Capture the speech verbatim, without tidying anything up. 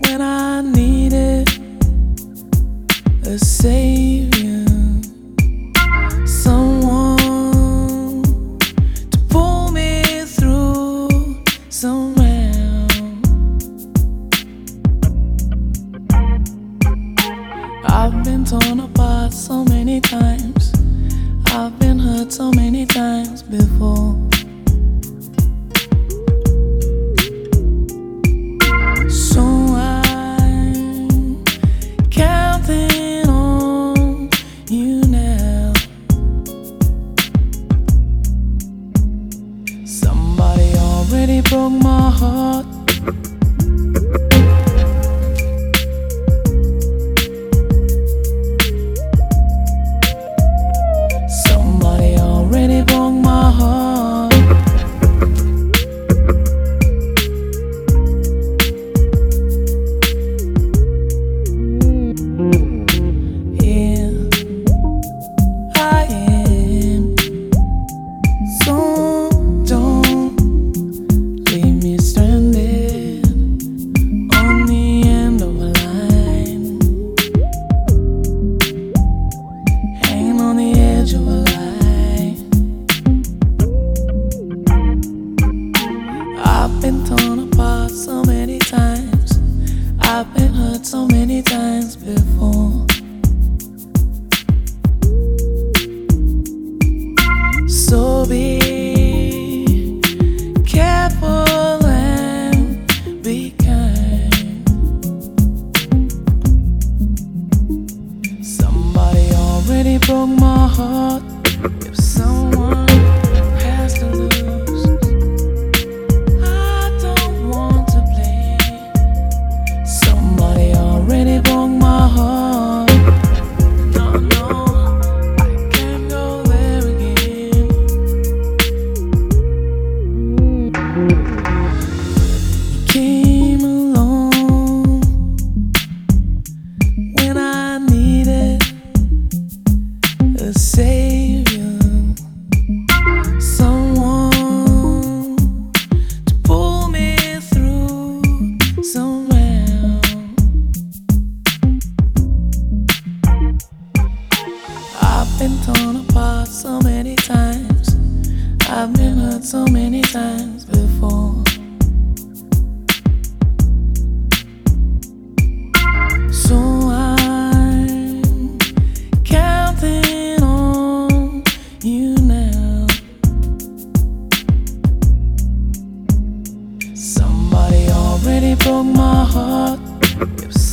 when I needed a savior, someone to pull me through somehow. I've been torn apart so many times, I've been hurt so many times before. So I'm counting on you now. Somebody already broke my heart. Somebody already broke my heart. I've been torn apart so many times, I've been hurt so many times before. So be careful and be kind. Somebody already broke my heart. If someone has to lose, I don't want to blame. Somebody already broke my heart. No, no, I can't go there again. You came along when I needed a savior, someone to pull me through somehow. I've been torn apart so many times, I've been hurt so many times before. So I'm counting on you now. Somebody already broke my heart. If